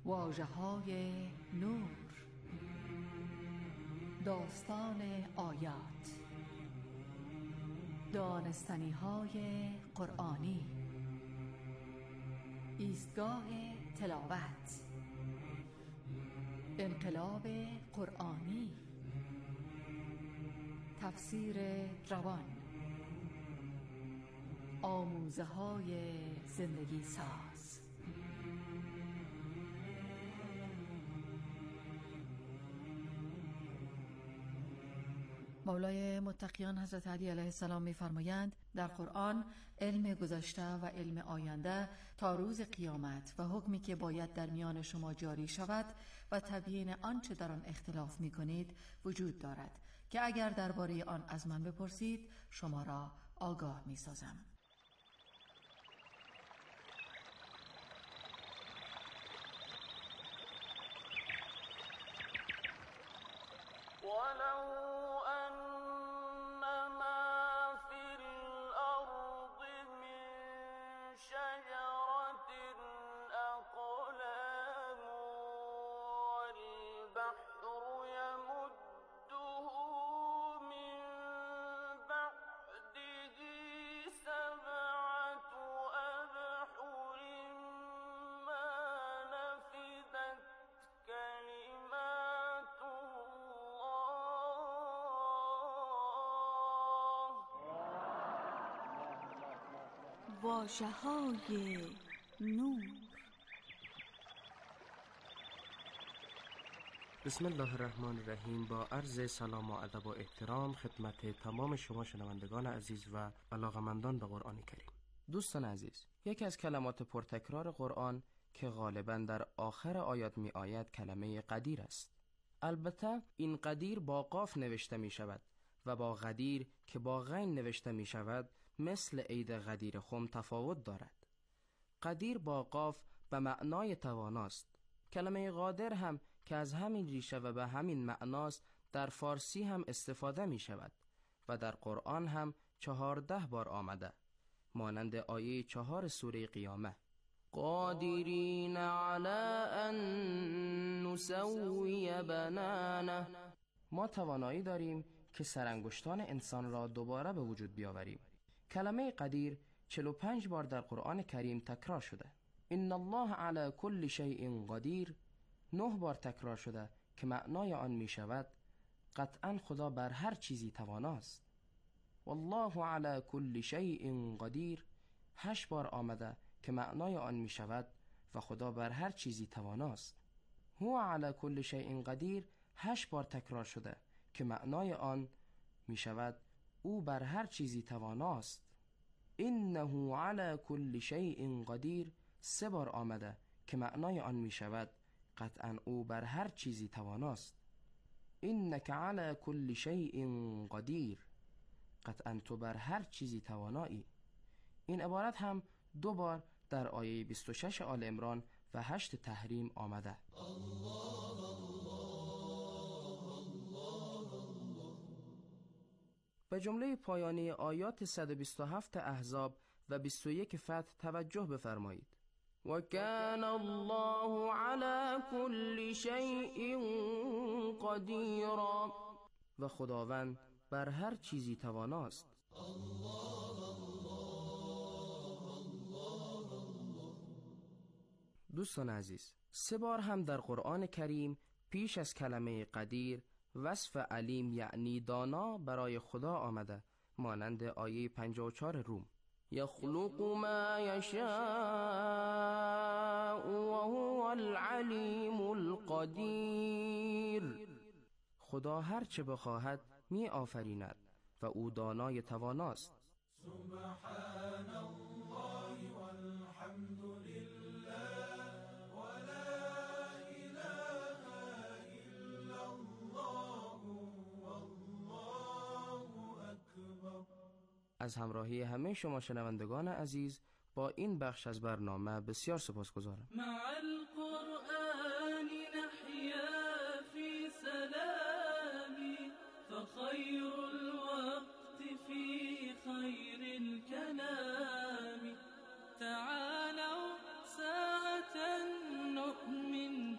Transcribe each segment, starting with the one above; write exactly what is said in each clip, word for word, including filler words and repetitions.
واژه‌های نور، داستان آیات، دانستنی‌های قرآنی، ایستگاه تلاوت، انقلاب قرآنی، تفسیر روان، آموزه‌های زندگی ساز. مولای متقیان حضرت علی علیه السلام می‌فرمایند در قرآن علم گذشته و علم آینده تا روز قیامت و حکمی که باید در میان شما جاری شود و تبیین آنچه در آن اختلاف می‌کنید وجود دارد که اگر درباره آن از من بپرسید شما را آگاه می‌سازم. ولو أن ما في الأرض من شجرة أقلام والبحر يمده من بعده سبعة أبحر ما نفدت كلمات واژه‌های نور. بسم الله الرحمن الرحیم. با عرض سلام و ادب و احترام خدمت تمام شما شنوندگان عزیز و علاقمندان به قرآن کریم. دوستان عزیز، یکی از کلمات پرتکرار قرآن که غالباً در آخر آیات می آید کلمه قدیر است. البته این قدیر با قاف نوشته می شود و با غدیر که با غین نوشته می شود مثل عید غدیر خم تفاوت دارد. قدیر با قاف به معنای تواناست. کلمه قادر هم که از همین ریشه و به همین معناست در فارسی هم استفاده می شود و در قرآن هم چهارده بار آمده، مانند آیه چهار سوره قیامه: قادرین علی ان نسوی بنانه. ما توانایی داریم که سرانگشتان انسان را دوباره به وجود بیاوریم. کلمه قدیر چهل و پنج بار در قرآن کریم تکرار شده. ان الله علی کل شیء قدیر نه بار تکرار شده که معنای آن می شود قطعا خدا بر هر چیزی تواناست. والله علی کل شیء قدیر هشت بار آمده که معنای آن می شود و خدا بر هر چیزی تواناست. هو علی کل شیء قدیر هشت بار تکرار شده که معنای آن می شود او بر هر چیزی تواناست. انه علی کل شیء قدیر سه بار آمده که معنای آن می شود قطعا او بر هر چیزی تواناست. انک علی کل شیء قدیر قطعا تو بر هر چیزی توانایی. این عبارت هم دو بار در آیه بیست و شش آل عمران و هشت تحریم آمده. الله به جمله پایانی آیات صد و بیست و هفت احزاب و بیست و یک فتح توجه بفرمایید. و کان الله علی کل شیء قدیرا و خداوند بر هر چیزی تواناست. دوستان عزیز، سه بار هم در قرآن کریم پیش از کلمه قدیر وصف علیم یعنی دانا برای خدا آمده، مانند آیه پنجاه و چهار روم: یخلق ما یشاء و هو العلیم القدیر. خدا هر چه بخواهد می آفریند و او دانای تواناست. سبحان الله والحمد لله ولا اله الا الله والله اکبر. از همراهی همه شما شنوندگان عزیز با این بخش از برنامه بسیار سپاسگزارم. مع القرآن نحيا في سلام فخير الوقت في خير الكلام تعالوا ساعة نؤمن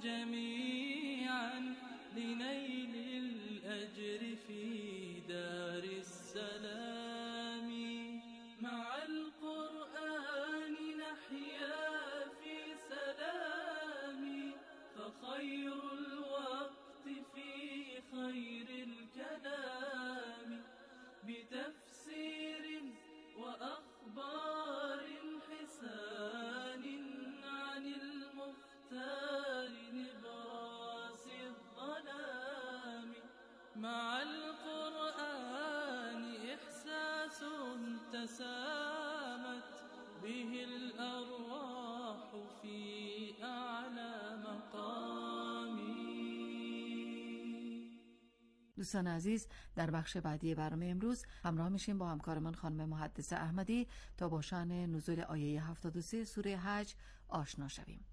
دوستان عزیز، در بخش بعدی برنامه امروز همراه میشیم با همکارمان خانم محدثه احمدی تا با شأن نزول آیه هفتاد و سه سوره حج آشنا شویم.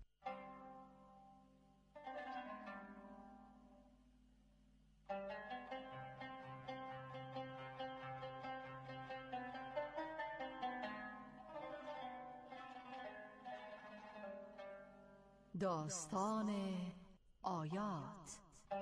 داستان آیات.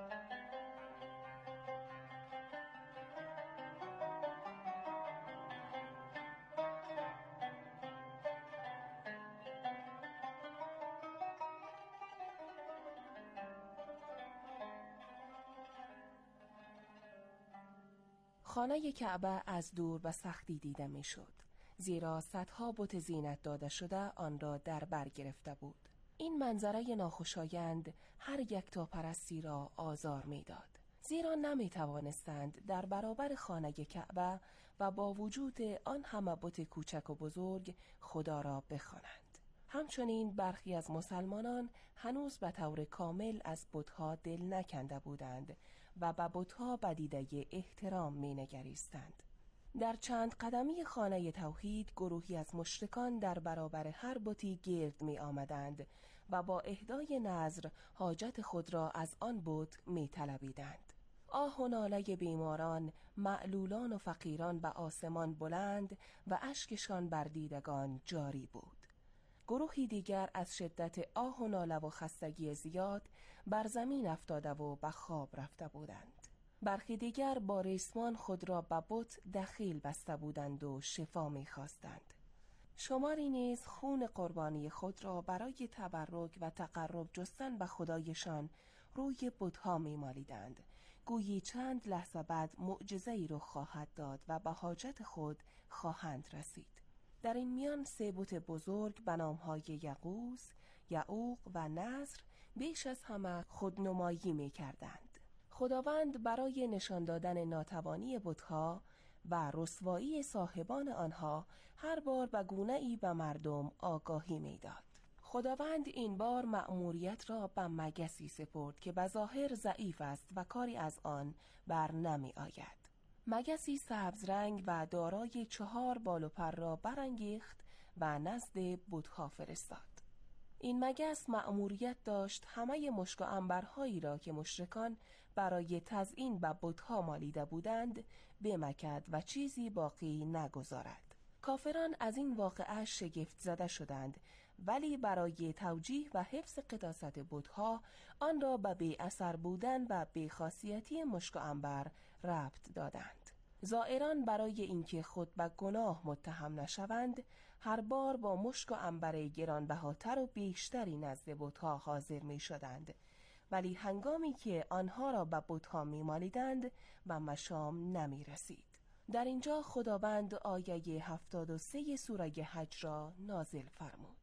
خانه کعبه از دور و سختی دیده می شد، زیرا صدها بت زینت داده شده آن را در بر گرفته بود. این منظره ناخوشایند هر یک تا پرستی را آزار می داد، زیرا نمی توانستند در برابر خانه کعبه و با وجود آن همه بت کوچک و بزرگ خدا را بخوانند. همچنین برخی از مسلمانان هنوز به طور کامل از بتها دل نکنده بودند و به بتها بدیده احترام می نگریستند. در چند قدمی خانه توحید گروهی از مشرکان در برابر هر بتی گرد می آمدند و با اهدای نذر حاجت خود را از آن بت می طلبیدند. آه و ناله بیماران، معلولان و فقیران به آسمان بلند و اشکشان بر دیدگان جاری بود. گروهی دیگر از شدت آه و ناله و خستگی زیاد بر زمین افتاده و به خواب رفته بودند. برخی دیگر با ریسمان خود را به بت دخیل بسته بودند و شفا می خواستند. شماری نیز خون قربانی خود را برای تبرک و تقرب جستن به خدایشان روی بتها می مالیدند، گویی چند لحظه بعد معجزه‌ای رخ خواهد داد و به حاجت خود خواهند رسید. در این میان سه بت بزرگ به نام‌های یغوث، یعوق و نصر بیش از همه خودنمایی می کردند. خداوند برای نشان دادن ناتوانی بتها و رسوایی صاحبان آنها هر بار به گونه‌ای به مردم آگاهی می داد. خداوند این بار مأموریت را به مگسی سپرد که به ظاهر ضعیف است و کاری از آن بر نمی آید. مگسی سبز رنگ و دارای چهار بال و پر را برانگیخت و نزد بتها فرستاد. این مگس مأموریت داشت همه مشک و عنبرهایی را که مشرکان برای تزیین به بتها مالیده بودند بمکد و چیزی باقی نگذارد. کافران از این واقعه شگفت زده شدند، ولی برای توجیه و حفظ قداست بتها آن را به بی اثر بودن و بی‌خاصیتی مشک و عنبر ربط دادند. زائران برای اینکه خود به گناه متهم نشوند هر بار با مشک و عنبر گرانبهاتر و بیشتری نزد بتها حاضر می شدند، ولی هنگامی که آنها را به بتها می مالیدند و مشام نمی رسید. در اینجا خداوند آیه هفتاد و سه سوره حج را نازل فرمود.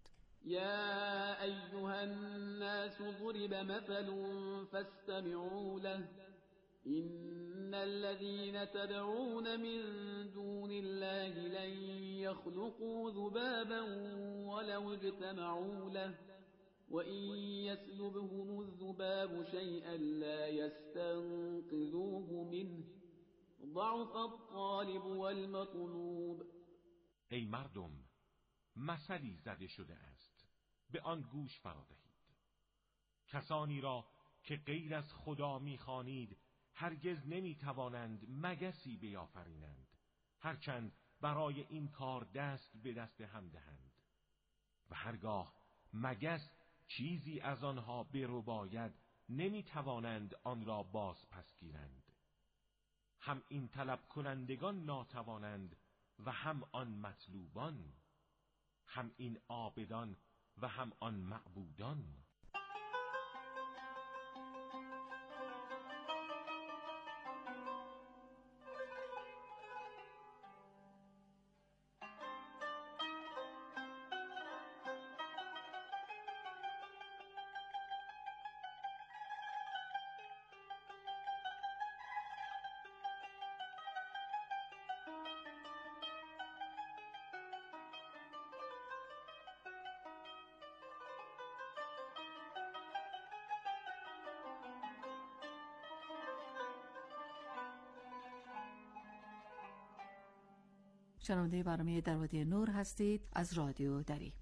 یا ایها الناس ضرب مثل فاستمعوا له إن الذين تدعون من دون الله لن يخلقوا ذبابا ولو اجتمعوا له وإن يسلبهم الذباب شيئا لا يستنقذوه منه ضعف الطالب والمطلوب. ای مردم، مثلی زده شده است، به آن گوش فرا دهید. کسانی را که غیر از خدا می‌خوانید هرگز نمی‌توانند مگسی بیافرینند، هرچند برای این کار دست به دست هم دهند، و هرگاه مگس چیزی از آنها برباید نمی‌توانند آن را باز پس گیرند. هم این طلب کنندگان ناتوانند و هم آن مطلوبان، هم این عابدان و هم آن معبودان. شنونده برنامه در وادی نور هستید از رادیو دری.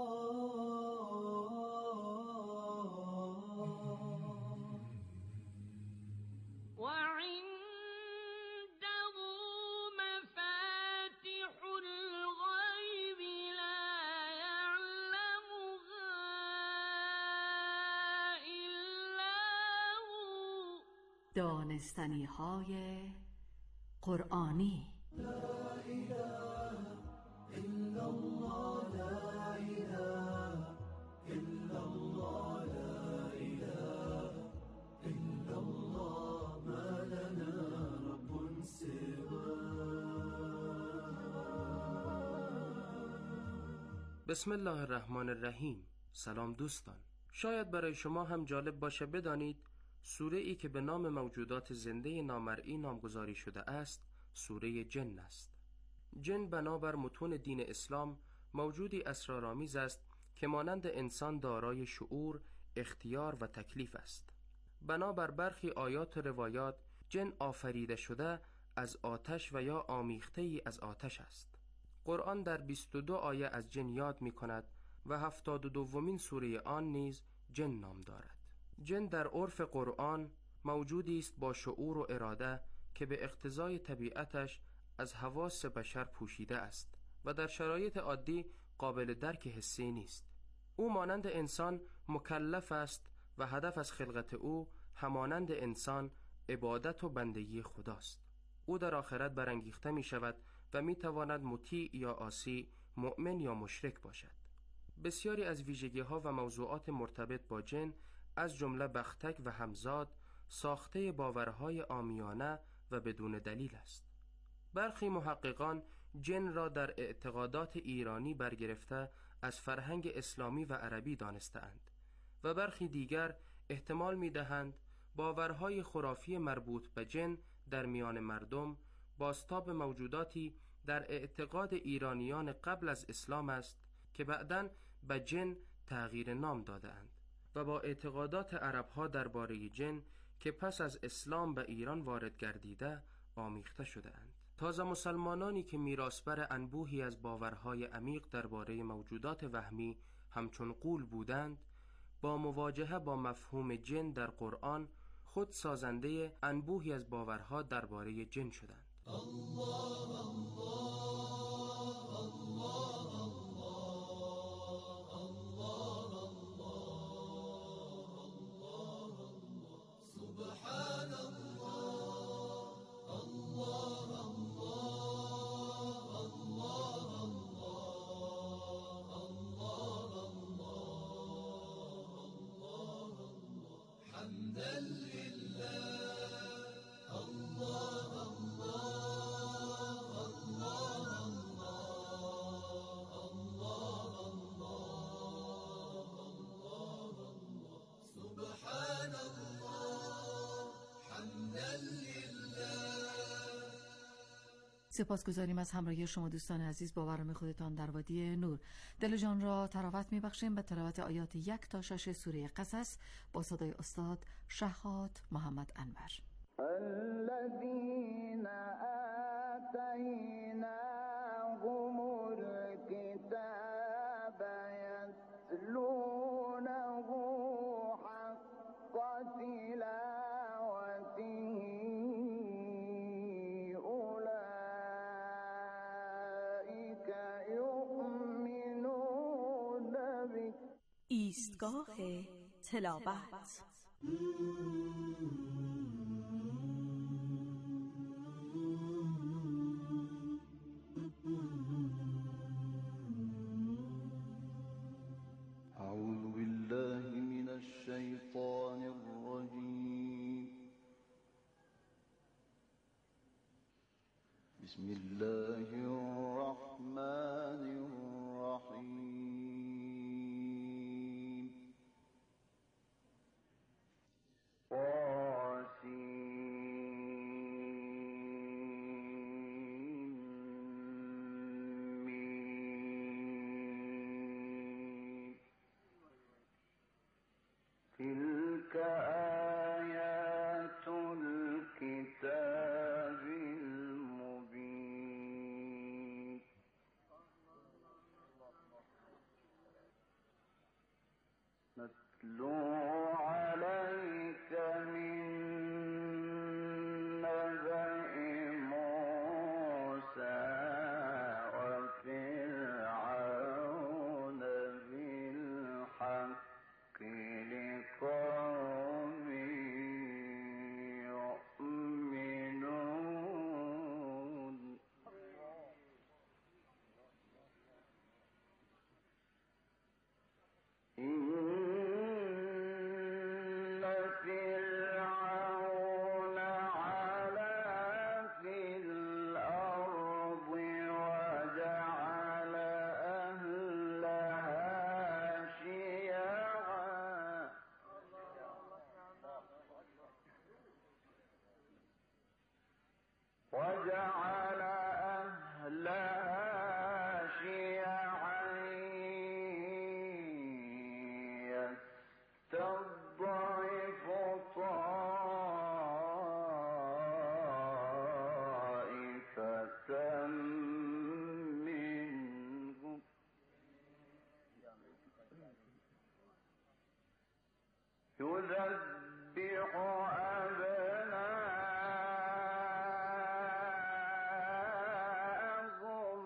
دانستنی های قرآنی. لا إله إلا الله لا إله إلا الله لا إله إلا الله ما لنا رب سواه. بسم الله الرحمن الرحیم. سلام دوستان، شاید برای شما هم جالب باشه بدانید سوره ای که به نام موجودات زنده نامرئی نامگذاری شده است سوره جن است. جن بنابر متون دین اسلام موجودی اسرارآمیز است که مانند انسان دارای شعور، اختیار و تکلیف است. بنابر برخی آیات و روایات جن آفریده شده از آتش و یا آمیخته ای از آتش است. قرآن در بیست و دو آیه از جن یاد می کند و هفتاد و دومین سوره آن نیز جن نام دارد. جن در عرف قرآن موجودی است با شعور و اراده که به اقتضای طبیعتش از حواس بشر پوشیده است و در شرایط عادی قابل درک حسی نیست. او مانند انسان مکلف است و هدف از خلقت او همانند انسان عبادت و بندگی خداست. او در آخرت برانگیخته می شود و می تواند مطیع یا عاصی، مؤمن یا مشرک باشد. بسیاری از ویژگی ها و موضوعات مرتبط با جن از جمله بختک و همزاد ساخته باورهای عامیانه و بدون دلیل است. برخی محققان جن را در اعتقادات ایرانی برگرفته از فرهنگ اسلامی و عربی دانسته‌اند و برخی دیگر احتمال می‌دهند باورهای خرافی مربوط به جن در میان مردم بازتاب موجوداتی در اعتقاد ایرانیان قبل از اسلام است که بعداً به جن تغییر نام داده‌اند و با اعتقادات عرب‌ها درباره جن که پس از اسلام به ایران وارد گردیده آمیخته شده‌اند. تازه مسلمانانی که میراثبر انبوهی از باورهای عمیق درباره موجودات وهمی همچون غول بودند، با مواجهه با مفهوم جن در قرآن خود سازنده انبوهی از باورها درباره جن شدند. الله الله سپاسگزاریم از همراهی شما دوستان عزیز با برنامه خودتان در وادی نور. دل جان را تراوت میبخشیم به تلاوت آیات یک تا شش سوره قصص با صدای استاد شهاد محمد انور. الذين آتيناهم الكتاب يتلونه حق تلاوته ایستگاه تلاوت. أعوذ بالله من الشيطان الرجيم. بسم الله الرحمن الرحيم. تلك آيات الكتاب المبين. نتلو عليك من نبأ موسى وفرعون بالحق لقوم يؤمنون. إن فرعون علا في الأرض وجعل أهلها شيعا وجعل أهلها شيعا يستضعف طائفة منهم يذبح أبناءهم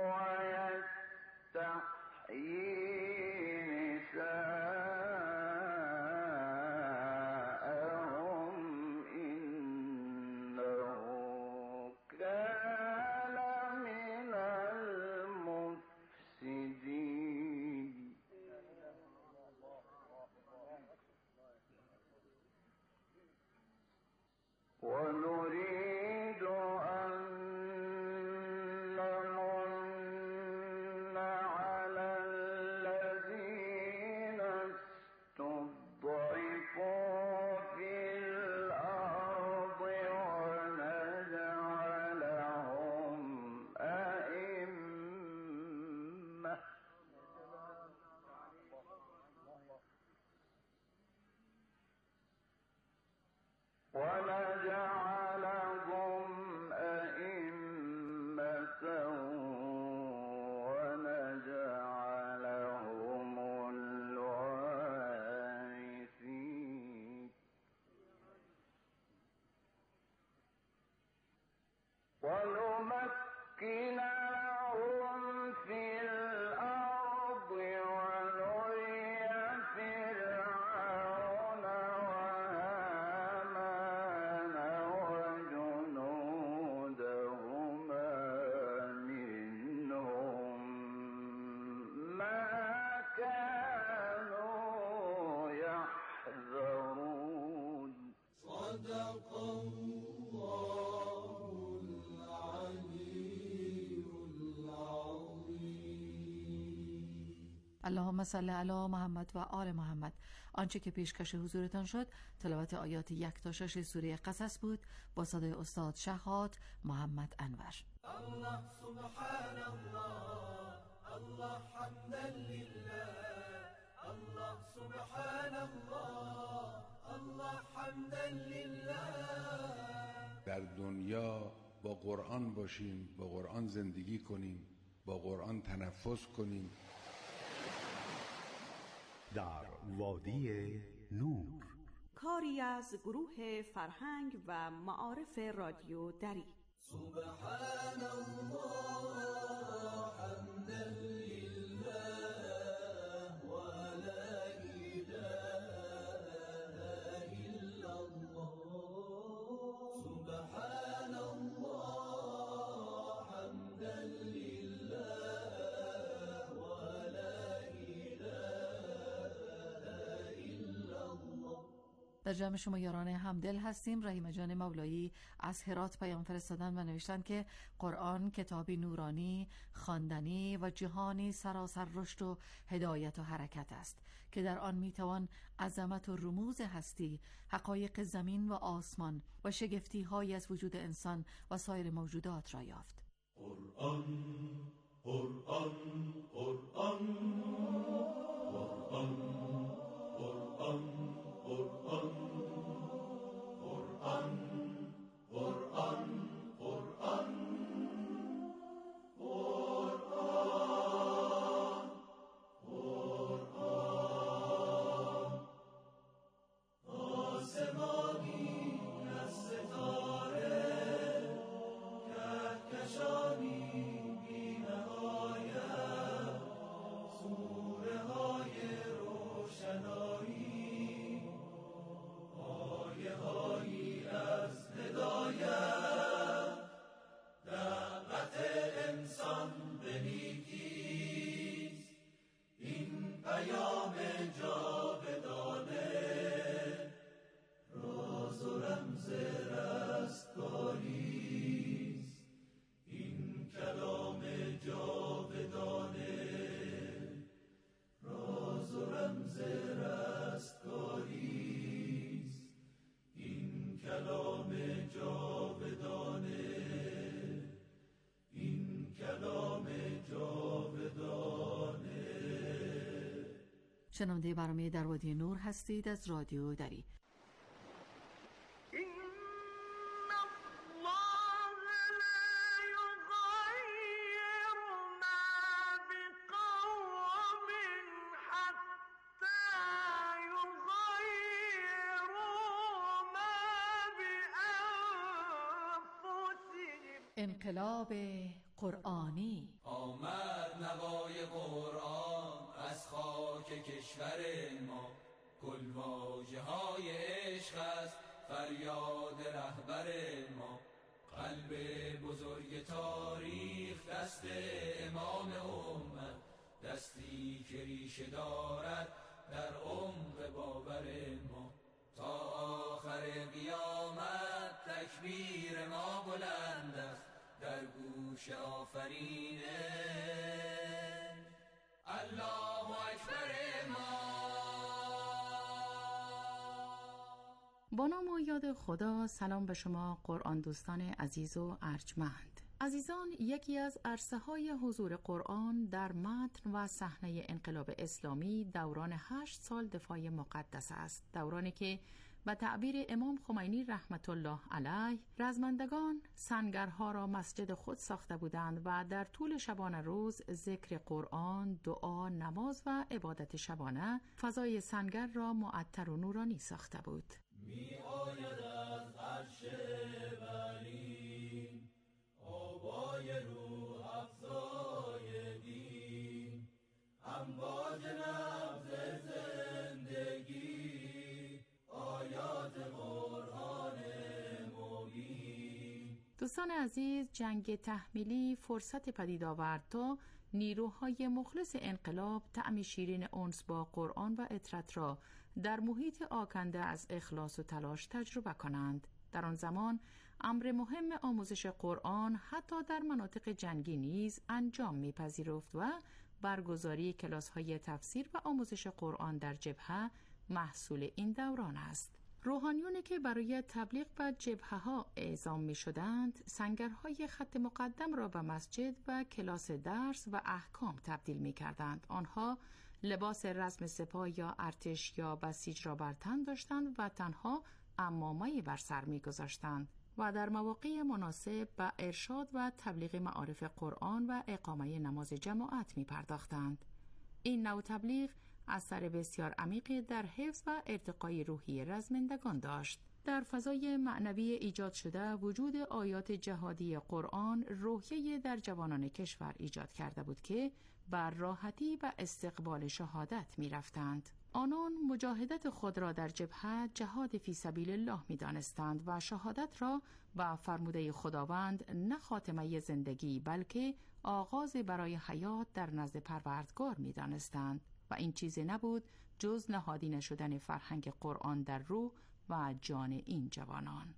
ويستحيي نساءهم إنه كان من المفسدين. ونريد أن نمن على الذين استضعفوا في الأرض ونجعلهم أئمة ونجعلهم أئمة ونجعلهم الوارثين. ونمكن لهم في الأرض ونري فرعون وهامان وجنودهما منهم ما كانوا يحذرون. صدق الله العلي العظيم. اللهم صل علی محمد و آل محمد. آنچه که پیشکش حضورتان شد تلاوت آیات یک تا شش سوره قصص بود با صدای استاد شهاد محمد انور. الله سبحان الله، الله حمدا لله، الله سبحان الله، الله حمدا لله. در دنیا با قرآن باشیم، با قرآن زندگی کنیم، با قرآن تنفس کنیم. در وادی نور، کاری از گروه فرهنگ و معارف رادیو دری. سبحان الله حمدا لله و لا اله الا الله. سبحان الله حمدا لله و لا اله الا الله. در جمع شما یاران همدل هستیم. رحیم جان مولایی از هرات پیام فرستادن و نوشتن که قرآن کتابی نورانی، خواندنی و جهانی سراسر رشد و هدایت و حرکت است که در آن میتوان عظمت و رموز هستی، حقایق زمین و آسمان و شگفتی های از وجود انسان و سایر موجودات را یافت. قرآن قرآن قرآن قرآن قرآن قرآن قرآن قرآن قرآن قرآن شنونده برنامه در وادی نور هستید از رادیو دری. انقلاب قرآنی. آمد نوای قرآن از خاک کشور ما، گلواژه های عشق است فریاد رهبر ما. قلب بزرگ تاریخ دست امام امت، دستی که ریشه دارد در عمق باور ما. تا آخر قیامت تکبیر ما بلند است در گوش آفرینش، الله اکبر ما. با نام و یاد خدا. سلام به شما قرآن دوستان عزیز و ارجمند. عزیزان، یکی از عرصه های حضور قرآن در متن و صحنه انقلاب اسلامی دوران هشت سال دفاع مقدس است، دورانی که به تعبیر امام خمینی رحمت الله علیه رزمندگان سنگرها را مسجد خود ساخته بودند و در طول شبانه روز ذکر قرآن، دعا، نماز و عبادت شبانه فضای سنگر را معطر و نورانی ساخته بود. می آید از عرش ولی آوای روح افزای دین، امواج نبض زندگی، آیات قرآن مبین. دوستان عزیز، جنگ تحمیلی فرصت پدید آورد تا نیروهای مخلص انقلاب طعم شیرین انس با قرآن و اطرت را در محیط آکنده از اخلاص و تلاش تجربه کنند. در آن زمان امر مهم آموزش قرآن حتی در مناطق جنگی نیز انجام می‌پذیرفت و برگزاری کلاس‌های تفسیر و آموزش قرآن در جبهه محصول این دوران است. روحانیونی که برای تبلیغ به جبهه‌ها اعزام می‌شدند، سنگرهای خط مقدم را به مسجد و کلاس درس و احکام تبدیل می‌کردند. آنها لباس رزم سپاه یا ارتش یا بسیج را بر تن داشتند و تنها عمامه‌ای بر سر می‌گذاشتند و در مواقع مناسب به ارشاد و تبلیغ معارف قرآن و اقامه نماز جماعت می‌پرداختند. این نوع تبلیغ اثر بسیار عمیقی در حفظ و ارتقای روحی رزمندگان داشت. در فضای معنوی ایجاد شده وجود آیات جهادی قرآن روحیه در جوانان کشور ایجاد کرده بود که بر راحتی و استقبال شهادت می رفتند. آنان مجاهدت خود را در جبهه جهاد فی سبیل الله می دانستند و شهادت را با فرموده خداوند نه خاتمه زندگی بلکه آغاز برای حیات در نزد پروردگار می دانستند و این چیزی نبود جز نهادینه شدن فرهنگ قرآن در روح و جان این جوانان.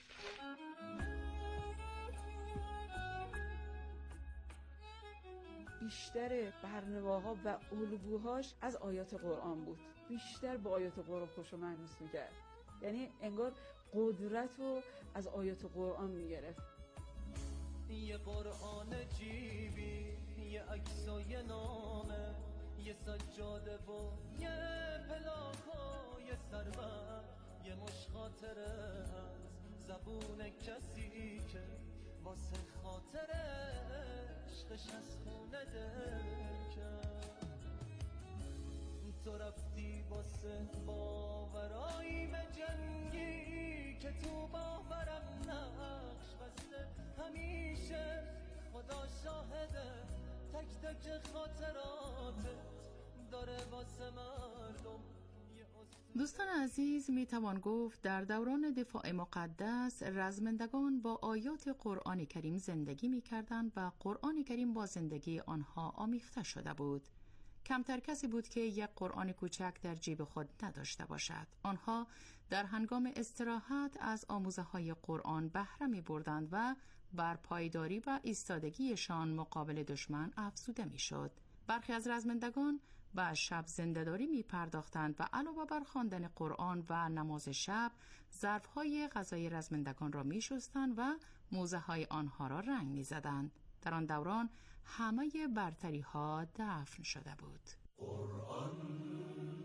بیشتر برنواها و الگوهاش از آیات قرآن بود، بیشتر با آیات قرآن خوش و مهنوس میکرد، یعنی انگار قدرت رو از آیات قرآن میگرفت. یه قرآن جیبی، یه عکس و یه نامه، یه سجاده و یه پلاکا، یه سربر، یه مش خاطره از زبون کسی که واسه خاطر عشقش از خونه دل کرد. تو رفتی واسه باورایی به جنگی که تو باورم نقش بسته، همیشه خدا شاهده تک تک خاطراتت داره واسه مردم. دوستان عزیز، می توان گفت در دوران دفاع مقدس رزمندگان با آیات قرآن کریم زندگی می کردند و قرآن کریم با زندگی آنها آمیخته شده بود. کمتر کسی بود که یک قرآن کوچک در جیب خود نداشته باشد. آنها در هنگام استراحت از آموزه های قرآن بهره می بردند و بر پایداری و ایستادگیشان مقابل دشمن افزوده می شد. برخی از رزمندگان به شب زنده‌داری می پرداختند و علاوه بر خواندن قرآن و نماز شب ظرف‌های غذای رزمندگان را می شستند و موزه‌های آنها را رنگ می زدند. در آن دوران همه برتری ها دفن شده بود. قرآن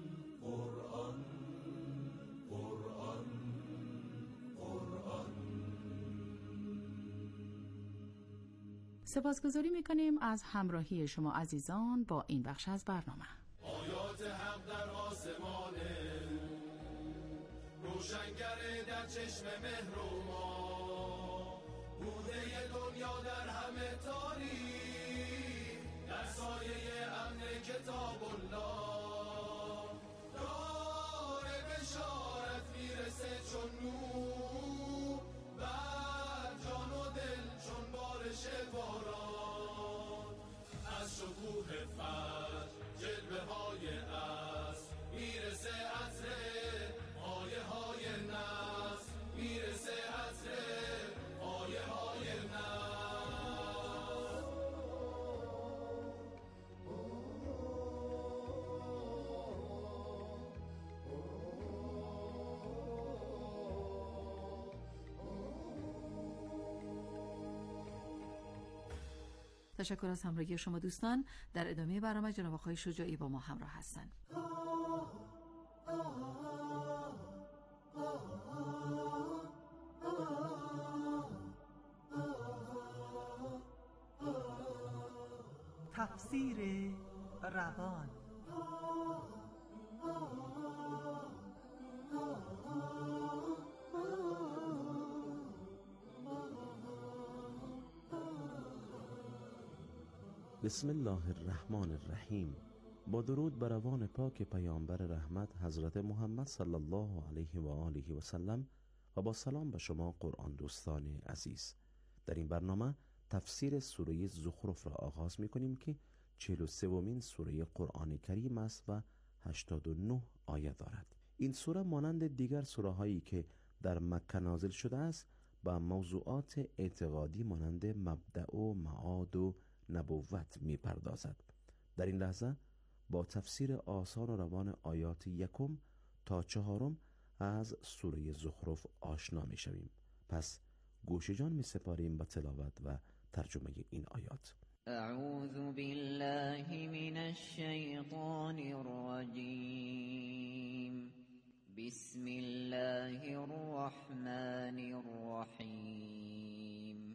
سپاسگزاری میکنیم از همراهی شما عزیزان با این بخش از برنامه. آیات حق در آسمانه، روشنگره در چشم مهر و ما، بوده دنیا در همه تاریک، در سایه امن کتاب الله، دار بشارت میرسه چون نور، بر جان و دل چون بارش باران، از شکوه فجر جلوه های عصر میرسه عطر آیه های نصر، میرسه عطر آیه های نصر. تشکر از همراهی شما دوستان. در ادامه برنامه جناب آقای شجاعی با ما همراه هستند. تفسیر روان. بسم الله الرحمن الرحیم. با درود بر روان پاک پیامبر رحمت حضرت محمد صلی الله علیه و آله و سلم و با سلام به شما قرآن دوستان عزیز. در این برنامه تفسیر سوره زخرف را آغاز می کنیم که چهل و سومین سوره قرآن کریم است و هشتاد و نه آیه دارد. این سوره مانند دیگر سوره هایی که در مکه نازل شده است با موضوعات اعتقادی مانند مبدأ و معاد و نبوت می پردازد. در این لحظه با تفسیر آسان و روان آیات یکم تا چهارم از سوره زخرف آشنا می شویم. پس گوش جان می سپاریم به تلاوت و ترجمه این آیات. اعوذ بالله من الشیطان الرجیم. بسم الله الرحمن الرحیم.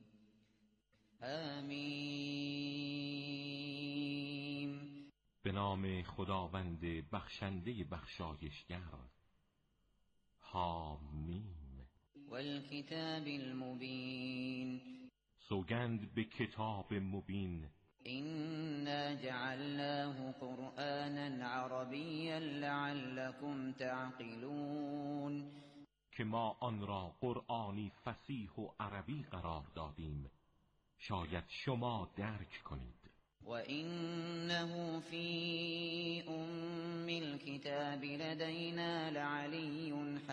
آمین. به نام خداوند بخشنده بخشایشگر. حامیم. والکتاب المبین. سوگند به کتاب مبین. إنا جعلناه قرآنا عربيا لعلكم تعقلون. که ما آن را قرآنی فصیح و عربی قرار دادیم شاید شما درک کنید. و انه فی ام الكتاب لدینا لعلی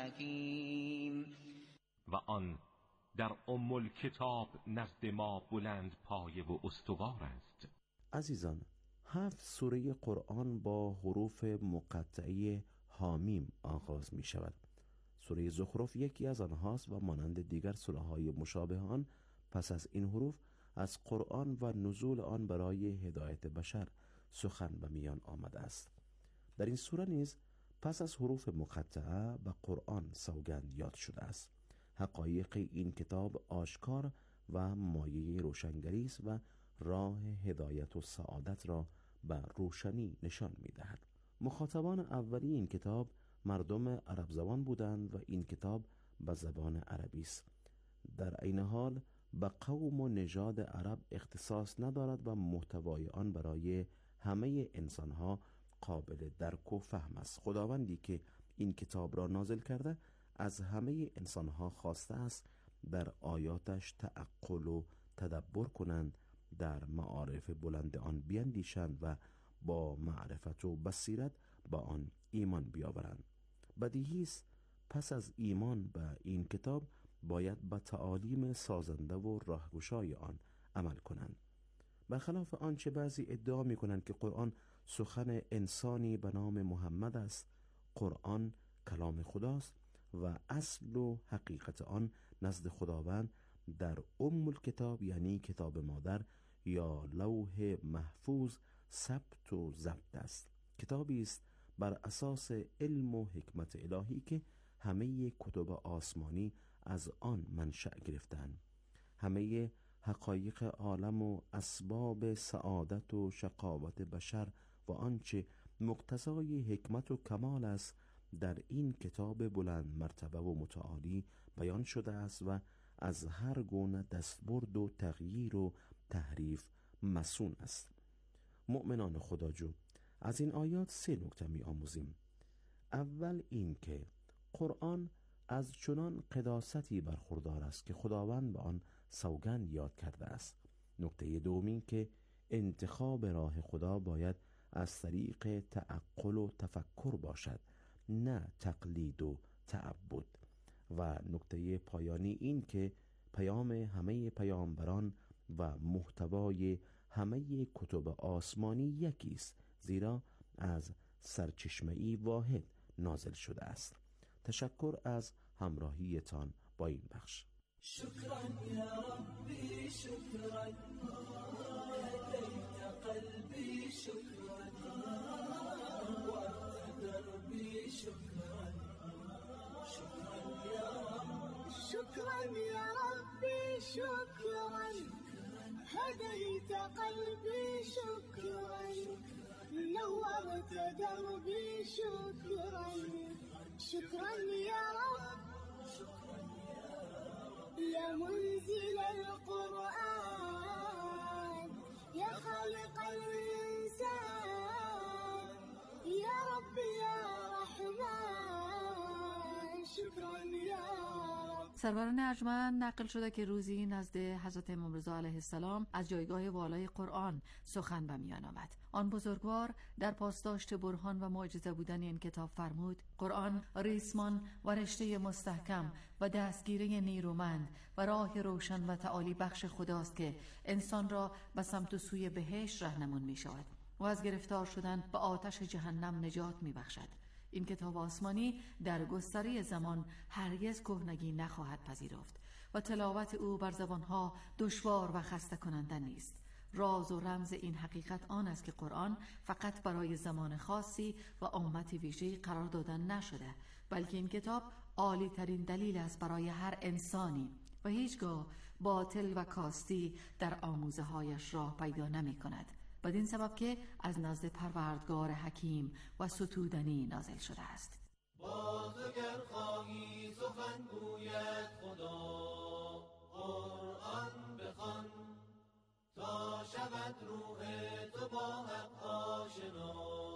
حکیم. و آن در ام الکتاب نزد ما بلند پایه و استوار است. عزیزان، هفت سوره قرآن با حروف مقطعه حامیم آغاز می شود. سوره زخرف یکی از آنهاست و مانند دیگر سوره های مشابه آن پس از این حروف از قرآن و نزول آن برای هدایت بشر سخن به میان آمده است. در این سوره نیز پس از حروف مقطعه و قرآن سوگند یاد شده است. حقایق این کتاب آشکار و مایه روشنگری است و راه هدایت و سعادت را به روشنی نشان می‌دهد. مخاطبان اولی این کتاب مردم عرب زبان بودند و این کتاب به زبان عربی است. در عین حال به قوم و نژاد عرب اختصاص ندارد و محتوای آن برای همه انسانها قابل درک و فهم است. خداوندی که این کتاب را نازل کرده از همه انسانها خواسته است در آیاتش تعقل و تدبر کنند، در معارف بلند آن بیندیشند و با معرفت و بصیرت با آن ایمان بیاورند. بدیهی است پس از ایمان به این کتاب باید به تعالیم سازنده و راهگشای آن عمل کنند. برخلاف آنچه بعضی ادعا می کنند که قرآن سخن انسانی به نام محمد است، قرآن کلام خداست و اصل و حقیقت آن نزد خداوند در ام الکتاب یعنی کتاب مادر یا لوح محفوظ ثبت و ضبط است. کتابی است بر اساس علم و حکمت الهی که همه کتب آسمانی از آن منشأ گرفتند. همه حقایق عالم و اسباب سعادت و شقاوت بشر و آنچه مقتضای حکمت و کمال است در این کتاب بلند مرتبه و متعالی بیان شده است و از هر گونه دستبرد و تغییر و تحریف مصون است. مؤمنان خداجو، از این آیات سه نکته می آموزیم. اول این که قرآن از چنان قداستی برخوردار است که خداوند به آن سوگند یاد کرده است. نکته دوم این که انتخاب راه خدا باید از طریق تعقل و تفکر باشد، نه تقلید و تعبد. و نکته پایانی این که پیام همه پیامبران و محتوای همه کتب آسمانی یکی است، زیرا از سرچشمه‌ای واحد نازل شده است. تشکر از همراهیتان با این بخش. شكرا يا ربي شكرا هديت قلبي شكرا وارت دربي شكرا شكرا يا رب شكرا يا ربي شكرا هديت قلبي شكرا نورت دربي شكرا شكرا يا رب يا منزل القرآن يا خالق الإنسان يا رب يا رحمن شكرا يا رب. سروران ارجمند نقل شده که روزی نزد حضرت امام رضا علیه السلام از جایگاه والای قرآن سخن به میان آمد. آن بزرگوار در پاسداشت برهان و معجزه بودن این کتاب فرمود: قرآن ریسمان و رشته مستحکم و دستگیره نیرومند و راه روشن و تعالی بخش خداست که انسان را به سمت و سوی بهشت راهنمون می شود و از گرفتار شدن به آتش جهنم نجات می بخشد. این کتاب آسمانی در گستره زمان هرگز کهنگی نخواهد پذیرفت و تلاوت او بر زبانها دشوار و خسته کننده نیست. راز و رمز این حقیقت آن است که قرآن فقط برای زمان خاصی و امت ویژه‌ای قرار دادن نشده، بلکه این کتاب عالی ترین دلیل است برای هر انسانی و هیچگاه باطل و کاستی در آموزه هایش راه پیدا نمی کند، بدین سبب که از نزد پروردگار حکیم و ستودنی نازل شده است. باز اگر خواهی سخن گوید خدا، قرآن بخوان تا شود روح تو با حق آشنا.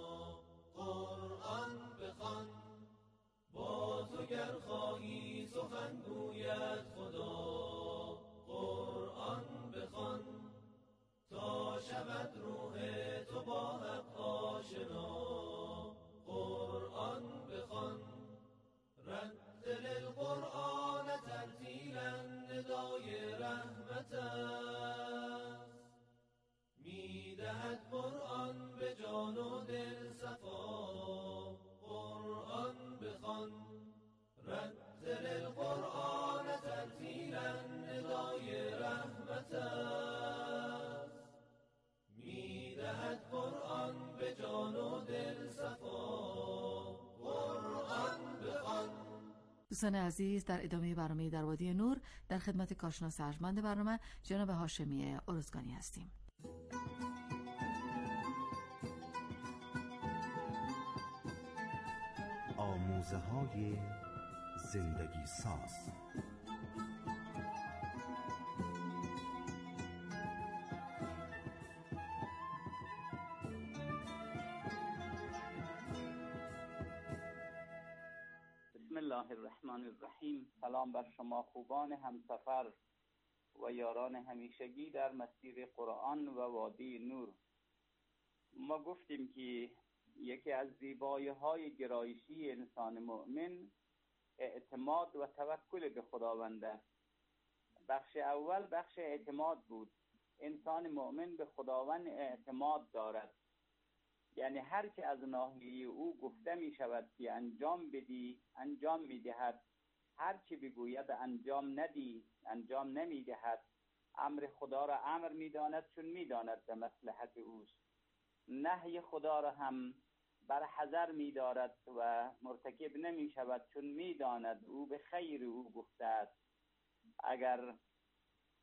قرآن بخوان باز اگر خواهی سخن گوید خدا، قرآن بخوان تا شود روح تو با حق آشنا. قرآن بخوان رتل القرآن ترتیلا ندای رحمت است، میدهد قرآن به جان و دل صفا. قرآن بخوان رتل القرآن ترتیلا ندای رحمت است، میدهد قرآن به جان و دل صفا. قرآن بخوان. دوستان عزیز، در ادامه برنامه در وادی نور در خدمت کارشناس ارجمند برنامه جناب هاشمی ارزگانی هستیم. آموزه های زندگی ساز. بسم الله الرحمن الرحیم. سلام بر شما خوبان همسفر و یاران همیشگی در مسیر قرآن و وادی نور. ما گفتیم که یکی از زیبایی‌های گرایشی انسان مؤمن اعتماد و توکل به خداوند است. بخش اول بخش اعتماد بود. انسان مؤمن به خداوند اعتماد دارد، یعنی هر که از ناحیه او گفته می شود که انجام بدی انجام می دهد، هر چی بگوید انجام ندی انجام نمی دهد. امر خدا را امر می داند چون می داند به مصلحت اوست. نهی خدا را هم بر حذر می دارد و مرتکب نمی شود چون می داند او به خیر او گفته است. اگر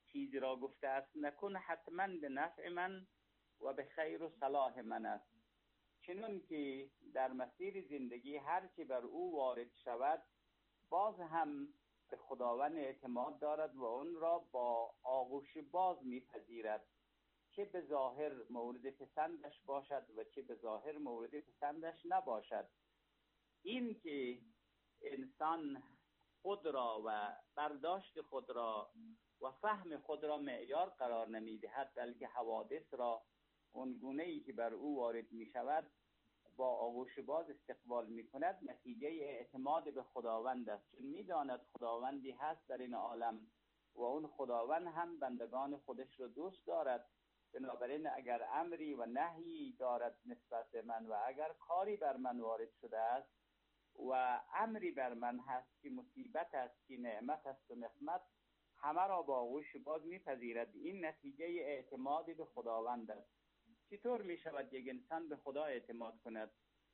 چیزی را گفته است نکن حتما به نفع من و به خیر و صلاح من است. چنون که در مسیر زندگی هر چی بر او وارد شود باز هم به خداوند اعتماد دارد و اون را با آغوش باز میپذیرد، چه به ظاهر مورد پسندش باشد و چه به ظاهر مورد پسندش نباشد. این که انسان خود را و برداشت خود را و فهم خود را معیار قرار نمیدهد، بلکه حوادث را اون گونه‌ای که بر او وارد می شود با آغوش باز استقبال می کند، نتیجه اعتماد به خداوند است. چون می داند خداوندی هست در این عالم و اون خداوند هم بندگان خودش رو دوست دارد. بنابراین اگر امری و نهی دارد نسبت به من و اگر کاری بر من وارد شده است و امری بر من هست که مصیبت است که نعمت است و نقمت، همه را با آغوش باز میپذیرد. این نتیجه اعتماد به خداوند است. چطور می شود یک انسان به خدا اعتماد کند؟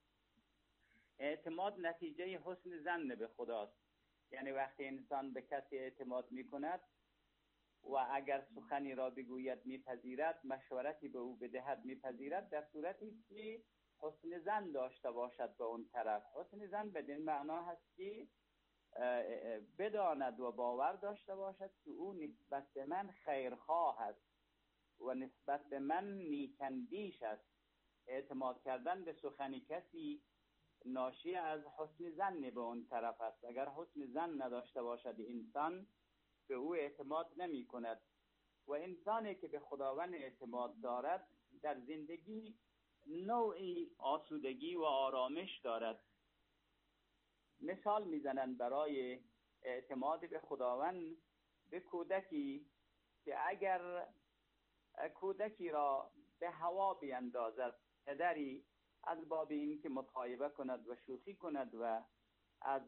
اعتماد نتیجه حسن ظن به خداست. یعنی وقتی انسان به کسی اعتماد می کند و اگر سخنی را بگوید میپذیرد، مشورتی به او بدهد میپذیرد، در صورتی که حسن ظن داشته باشد به اون طرف. حسن ظن بدین معنا هست که بداند و باور داشته باشد که او نسبت به من خیرخواه است و نسبت به من نیکندیش است. اعتماد کردن به سخن کسی ناشی از حسن ظن به اون طرف است. اگر حسن ظن نداشته باشد انسان، به او اعتماد نمی کند. و انسانی که به خداوند اعتماد دارد در زندگی نوعی آسودگی و آرامش دارد. مثال میزنند برای اعتماد به خداوند به کودکی که اگر کودکی را به هوا بیندازد، پدری از باب این که مطایبه کند و شوخی کند و از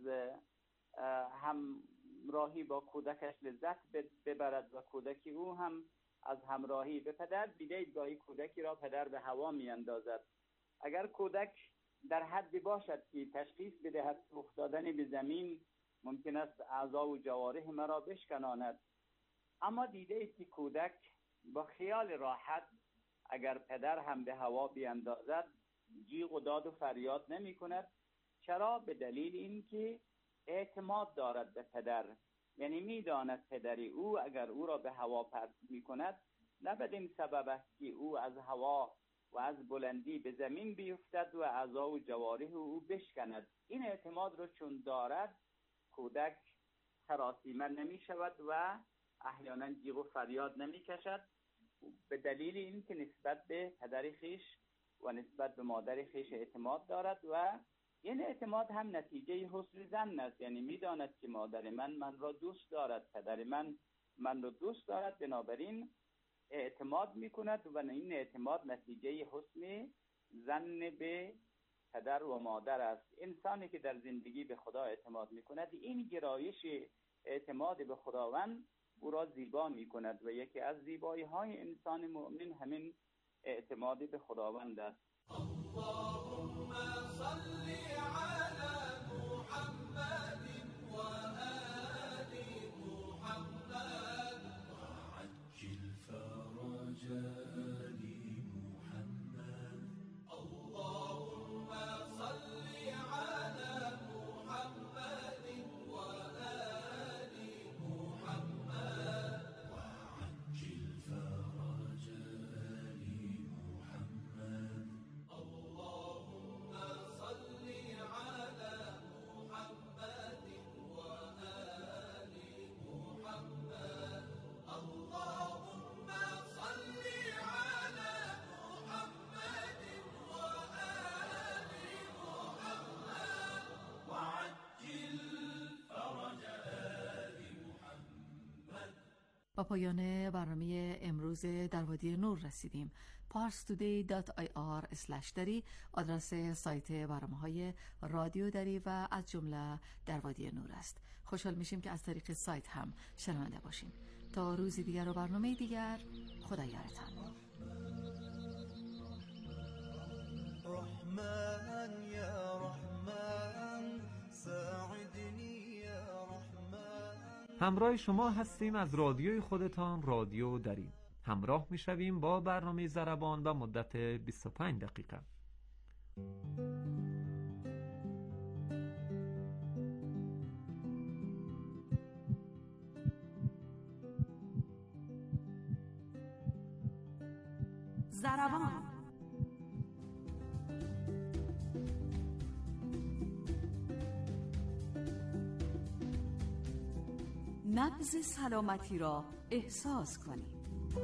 همراهی با کودکش لذت ببرد و کودکی او هم از همراهی به پدر بدهید، گاهی کودکی را پدر به هوا می اندازد. اگر کودک در حدی باشد که تشخیص بدهد افتادن به زمین ممکن است اعضا و جوارح مرا بشکناند، اما دیده اید که کودک با خیال راحت اگر پدر هم به هوا بیاندازد جیغ و داد و فریاد نمی کند. چرا؟ به دلیل اینکه اعتماد دارد به پدر. یعنی میداند پدری او اگر او را به هوا پرت می کند نه بدین سبب است که او از هوا و از بلندی به زمین بیفتد و اعضا و جوارح او بشکند. این اعتماد را چون دارد کودک هراسیمه نمی شود و احیانا جیغ و فریاد نمی کشد، به دلیل اینکه نسبت به پدر خیش و نسبت به مادر خیش اعتماد دارد. و این اعتماد هم نتیجه حسن ظن است. یعنی میداند که مادر من من را دوست دارد، پدر من من را دوست دارد، بنابراین اعتماد میکند و این اعتماد نتیجه حسن ظن به پدر و مادر است. انسانی که در زندگی به خدا اعتماد میکند، این گرایش اعتماد به خداوند او را زیبا میکند و یکی از زیبایی های انسان مؤمن همین اعتماد به خداوند است. اللهم صل على محمد و آل محمد وعجل فرج آل محمد. اللهم صل على محمد و آل محمد وعجل فرج آل محمد. اللهم صل على محمد وآل محمد. اللهم صل على محمد وآل محمد وعجل فرج آل محمد. با پایان برنامه امروز در وادی نور رسیدیم. پارس تودی دات آی آر اسلش دری آدرس سایت برنامه‌های رادیو دری و از جمله در وادی نور است. خوشحال میشیم که از طریق سایت هم شنونده باشیم. تا روزی دیگر و برنامه دیگر، خدا یارتان. رحمن یا رحمن ساعدنی یا رحمن همراه شما هستیم از رادیوی خودتان، رادیو دری. همراه میشویم با برنامه ضربان و مدت بیست و پنج دقیقه. ضربان. نبض سلامتی را احساس کنید.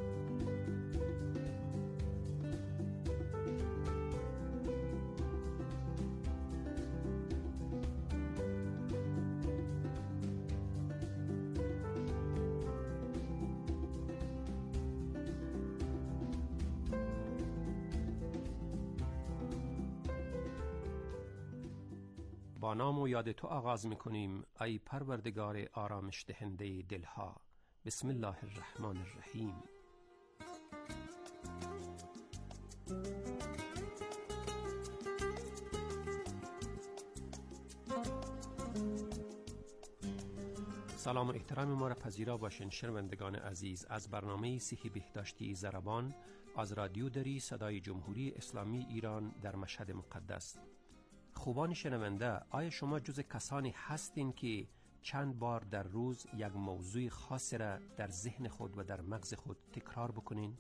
با نام و یاد تو آغاز میکنیم ای پروردگار آرامش دهنده دلها. بسم الله الرحمن الرحیم. سلام و احترام ما را پذیرا باشین شنوندگان عزیز از برنامه صحی بهداشتی ضربان از رادیو دری صدای جمهوری اسلامی ایران در مشهد مقدس. خوبان شنونده، آیا شما جز کسانی هستین که چند بار در روز یک موضوع خاص را در ذهن خود و در مغز خود تکرار بکنین؟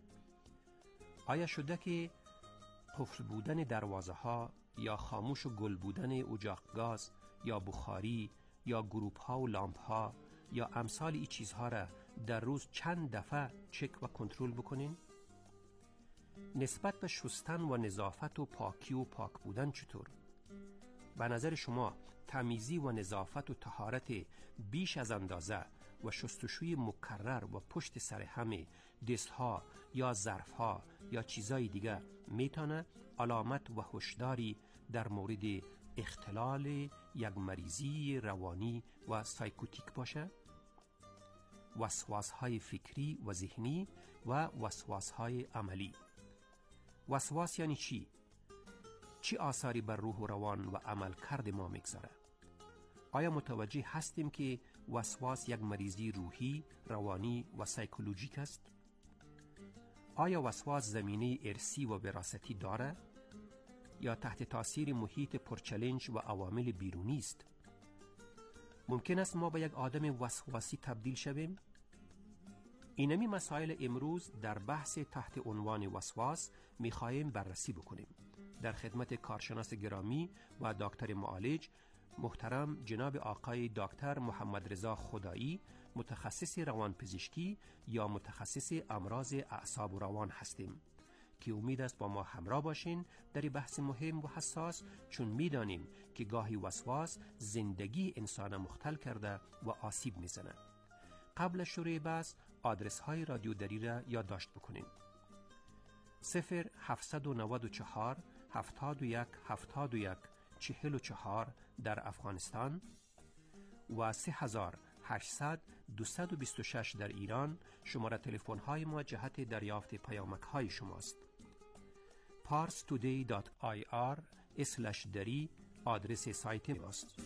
آیا شده که قفل بودن دروازه ها یا خاموش و گل بودن اجاق گاز یا بخاری یا گروپ ها و لامپ ها یا امثال ای چیزها را در روز چند دفعه چک و کنترل بکنین؟ نسبت به شستن و نظافت و پاکی و پاک بودن چطور؟ به نظر شما تمیزی و نظافت و طهارت بیش از اندازه و شستشوی مکرر و پشت سر همه دستها یا ظرفها یا چیزای دیگه میتونه علامت و هشداری در مورد اختلال یک مریضی روانی و سایکوتیک باشه؟ وسواسهای فکری و ذهنی و وسواسهای عملی. وسواس یعنی چی؟ چی آثاری بر روح و روان و عمل کرد ما میگذاره؟ آیا متوجه هستیم که وسواس یک مریضی روحی، روانی و سایکولوژیک است؟ آیا وسواس زمینه ارثی و وراثتی داره؟ یا تحت تاثیر محیط پرچلنج و عوامل بیرونی است؟ ممکن است ما به یک آدم وسواسی تبدیل شویم؟ اینمی مسائل امروز در بحث تحت عنوان وسواس میخواهیم بررسی بکنیم. در خدمت کارشناس گرامی و دکتر معالج محترم جناب آقای دکتر محمد رضا خدایی، متخصص روانپزشکی یا متخصص امراض اعصاب و روان هستیم که امید است با ما همراه باشین در بحث مهم و حساس، چون میدانیم که گاهی وسواس زندگی انسان مختل کرده و آسیب میزنه. قبل شروع بحث آدرس های رادیو دری را یادداشت بکنین: صفر هفتصد و نود و چهار هفتاد و یک هفتاد و یک چهل و چهار در افغانستان و سه هزار و هشتصد دویست و بیست و شش در ایران. شماره تلفن های ما جهت دریافت پیامک های شماست. پارس تودی دات آی آر اسلش دری آدرس سایت ماست.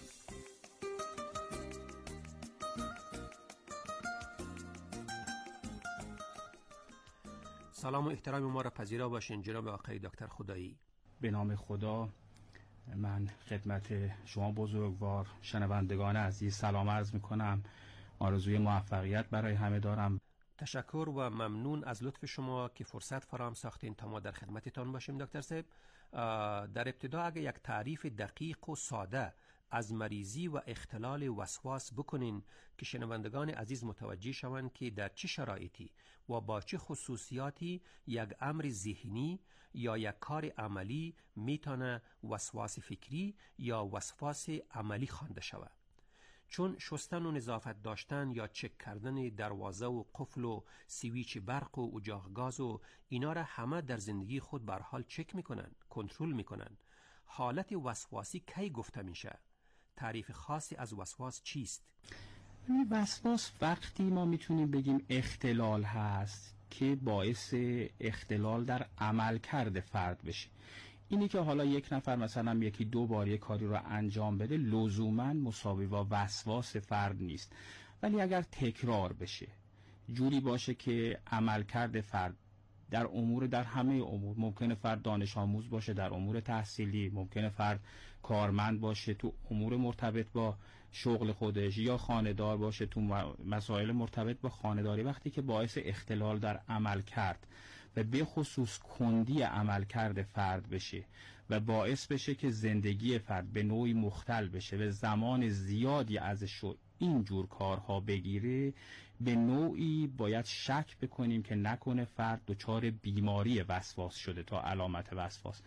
سلام و احترام ما را پذیرا باشین جناب آقای دکتر خدایی. به نام خدا، من خدمت شما بزرگوار شنوندگان عزیز سلام عرض میکنم. آرزوی موفقیت برای همه دارم. تشکر و ممنون از لطف شما که فرصت فراهم ساختین تا ما در خدمتتان باشیم. دکتر صاحب، در ابتدا اگه یک تعریف دقیق و ساده از مریضی و اختلال وسواس بکنین که شنوندگان عزیز متوجه شوند که در چه شرایطی و با چه خصوصیاتی یک امر ذهنی یا یک کار عملی میتونه وسواس فکری یا وسواس عملی خوانده شود. چون شستن و نظافت داشتن یا چک کردن دروازه و قفل و سویچ برق و اجاق گاز و اینا را همه در زندگی خود به هر حال چک میکنن، کنترل میکنن. حالت وسواسی کی گفته میشه؟ تعریف خاصی از وسواس چیست؟ وسواس وقتی ما میتونیم بگیم اختلال هست که باعث اختلال در عملکرد فرد بشه. اینی که حالا یک نفر مثلا یکی دو بار یک کاری رو انجام بده لزوماً مساوی با وسواس فرد نیست. ولی اگر تکرار بشه، جوری باشه که عملکرد فرد در امور در همه امور، ممکنه فرد دانش آموز باشه در امور تحصیلی، ممکنه فرد کارمند باشه تو امور مرتبط با شغل خودش، یا خانه‌دار باشه تو مسائل مرتبط با خانه‌داری، وقتی که باعث اختلال در عمل کرد و به خصوص کندی عمل کرد فرد بشه و باعث بشه که زندگی فرد به نوعی مختل بشه و زمان زیادی ازش رو اینجور کارها بگیره، به نوعی باید شک بکنیم که نکنه فرد دچار بیماری وسواس شده تا علامت وسواس.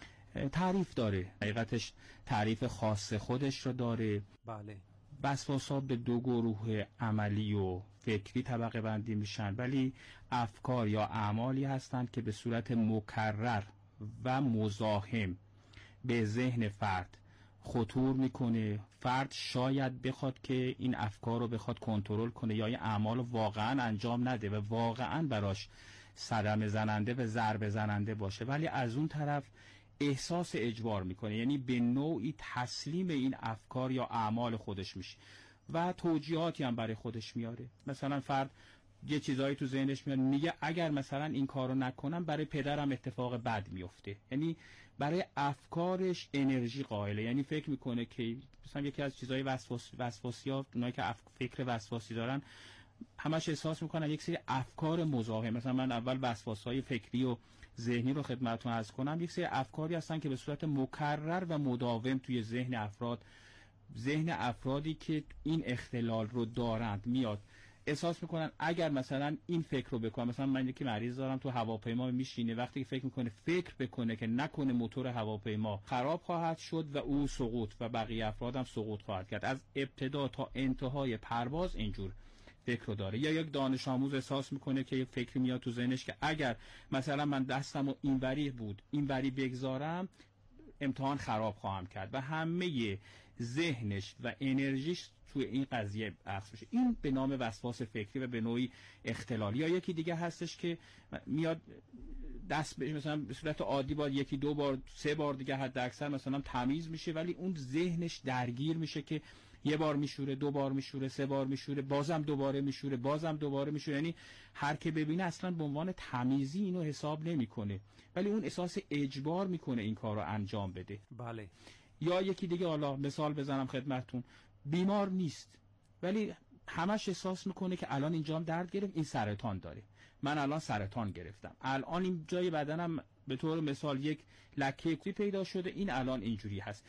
تعریف داره، حقیقتش تعریف خاص خودش رو داره. بله. وسواس‌ها به دو گروه عملی و فکری طبقه بندی میشن، ولی افکار یا اعمالی هستند که به صورت مکرر و مزاحم به ذهن فرد خطور میکنه. فرد شاید بخواد که این افکار رو بخواد کنترل کنه یا این اعمال رو واقعا انجام نده و واقعا براش صدمه زننده و ضربه زننده باشه، ولی از اون طرف احساس اجبار میکنه، یعنی به نوعی تسلیم این افکار یا اعمال خودش میشه و توجیهاتی هم برای خودش میاره. مثلا فرد یه چیزایی تو ذهنش میاد، میگه اگر مثلا این کارو نکنم برای پدرم اتفاق بد میفته، یعنی برای افکارش انرژی قائله، یعنی فکر میکنه که مثلا یکی از چیزای وسواس وسواسی‌ها، اونایی که فکر وسواسی دارن همش احساس میکنن یک سری افکار مزاحم. مثلا من اول وسواس‌های فکری و ذهنی رو خدمتتون عرض کنم، یک سری افکاری هستن که به صورت مکرر و مداوم توی ذهن افراد ذهن افرادی که این اختلال رو دارند میاد، احساس میکنن اگر مثلا این فکر رو بکنم، مثلا من یکی مریض دارم تو هواپیما میشینه، وقتی که فکر میکنه فکر بکنه که نکنه موتور هواپیما خراب خواهد شد و او سقوط و بقیه افراد هم سقوط خواهد کرد، از ابتدا تا انتهای پرواز اینجور فکر رو داره. یا یک دانش آموز احساس میکنه که یک فکر میاد تو ذهنش که اگر مثلا من دستمو اینوری بود اینوری بگذارم امتحان خراب خواهم کرد و همه ذهنش و انرژیش توی این قضیه بخش میشه. این به نام وسواس فکری و به نوعی اختلال. یا یکی دیگه هستش که میاد دست به مثلا به صورت عادی باید یکی دو بار سه بار دیگه حد اکثر مثلا تمیز میشه، ولی اون ذهنش درگیر میشه که یه بار میشوره، دو بار میشوره، سه بار میشوره، بازم دوباره میشوره، بازم دوباره میشوره، یعنی هر که ببینه اصلا به عنوان تمیزی اینو حساب نمیکنه، ولی اون احساس اجبار میکنه این کار رو انجام بده. بله. یا یکی دیگه، حالا مثال بزنم خدمتتون، بیمار نیست ولی همش احساس میکنه که الان اینجام درد گرفت، این سرطان داره، من الان سرطان گرفتم، الان این جای بدنم به طور مثال یک لکه پیدا شده، این الان اینجوری هست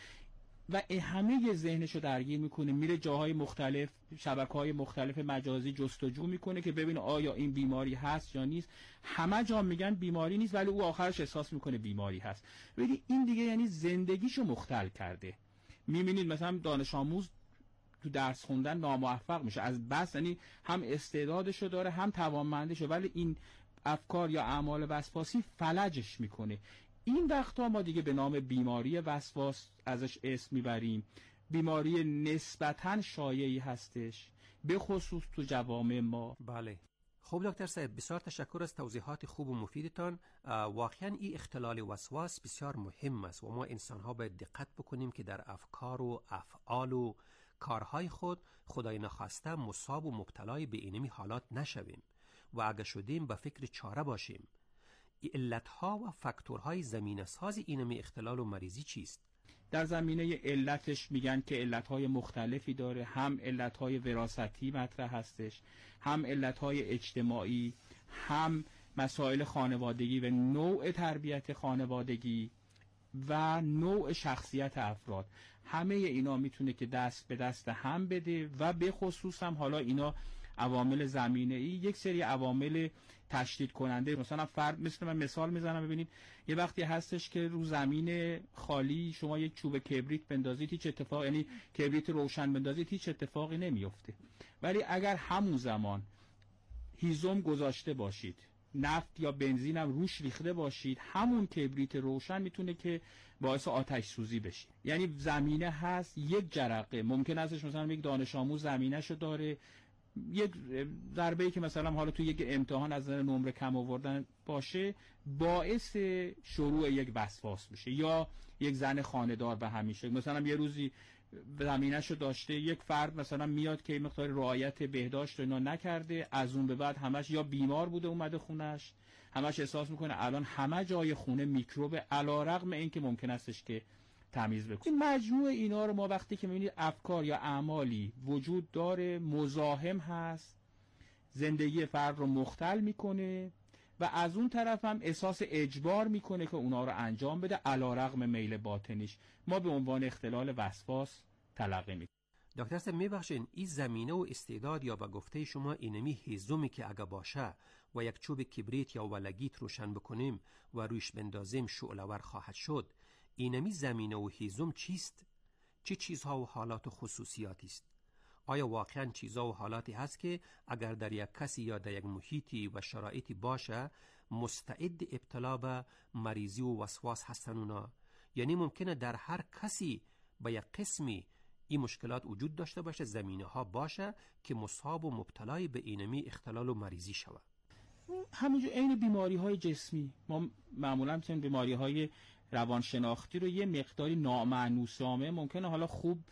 و همه ذهنشو درگیر میکنه، میره جاهای مختلف، شبکه‌های مختلف مجازی جستجو میکنه که ببینه آیا این بیماری هست یا نیست. همه جا میگن بیماری نیست ولی او آخرش احساس میکنه بیماری هست. ولی این دیگه یعنی زندگیشو مختل کرده. میبینید مثلا دانش آموز تو درس خوندن ناموفق میشه از بس، یعنی هم استعدادشو داره هم توانمندیشو، ولی این افکار یا اعمال وسواسی فلجش میکنه. این وقتا ما دیگه به نام بیماری وسواس ازش اسم میبریم. بیماری نسبتاً شایعی هستش، به خصوص تو جوامع ما. بله. خب دکتر صاحب، بسیار تشکر از توضیحات خوب و مفیدتان. واقعا این اختلال وسواس بسیار مهم است و ما انسان‌ها باید دقت بکنیم که در افکار و افعال و کارهای خود خدای نخواسته مصاب و مبتلای به اینمی حالات نشویم و اگه شدیم به فکر چاره باشیم. علتها و فاکتورهای زمینه ساز اینمی اختلال و مریضی چیست؟ در زمینه علتش میگن که علتهای مختلفی داره، هم علتهای وراثتی مطرح هستش، هم علتهای اجتماعی، هم مسائل خانوادگی و نوع تربیت خانوادگی و نوع شخصیت افراد. همه اینا میتونه که دست به دست هم بده و به خصوص هم حالا اینا عوامل زمینه‌ای، یک سری عوامل تشدید کننده، مثلا فرد، مثل من مثال میزنم، ببینید یه وقتی هستش که رو زمین خالی شما یک چوب کبریت بندازید هیچ اتفاق، یعنی کبریت روشن بندازید هیچ اتفاقی نمیفته، ولی اگر همون زمان هیزم گذاشته باشید، نفت یا بنزین هم روش ریخته باشید، همون کبریت روشن میتونه که باعث آتش سوزی بشه. یعنی زمینه هست، یک جرقه ممکن ازش مثلا یک دانش آموز زمینه‌شو داره، یک ضربه‌ای که مثلا حالا تو یک امتحان از نظر نمره کم آوردن باشه باعث شروع یک وسواس میشه. یا یک زن خانه‌دار به همین شکل، مثلا یه روزی زمینه‌شو داشته، یک فرد مثلا میاد که مقدار رعایت بهداشت و اینا نکرده، از اون به بعد همش یا بیمار بوده اومده خونش، همش احساس میکنه الان همه جای خونه میکروب، علیرغم اینکه ممکن استش که تمیز بکنه. مجموع اینا رو ما وقتی که میبینید افکار یا اعمالی وجود داره، مزاحم هست، زندگی فرد رو مختل میکنه و از اون طرف هم احساس اجبار میکنه که اونا رو انجام بده علیرغم میل باطنیش، ما به عنوان اختلال وسواس تلقی میکنیم. دکتر صاحب میبخشین این زمینه و استعداد یا به گفته شما اینمی هیزومی که اگه باشه و یک چوب کبریت یا ولگیت روشن بکنیم و رویش بندازیم شعله‌ور خواهد شد، اینمی زمینه و هیزم چیست؟ چه چیزها و حالات و خصوصیاتی است؟ آیا واقعا چیزها و حالاتی هست که اگر در یک کسی یا در یک محیطی و شرایطی باشه مستعد ابتلا به مریضی و وسواس هستن اونا؟ یعنی ممکنه در هر کسی به یک قسمی این مشکلات وجود داشته باشه، زمینه ها باشه که مصاب و مبتلای به اینمی اختلال و مریضی شود؟ همینجور عین بیماری های جسمی، ما معمولا مثلا بیماری های روانشناختی رو یه مقداری نامعنوسامه ممکنه حالا خوب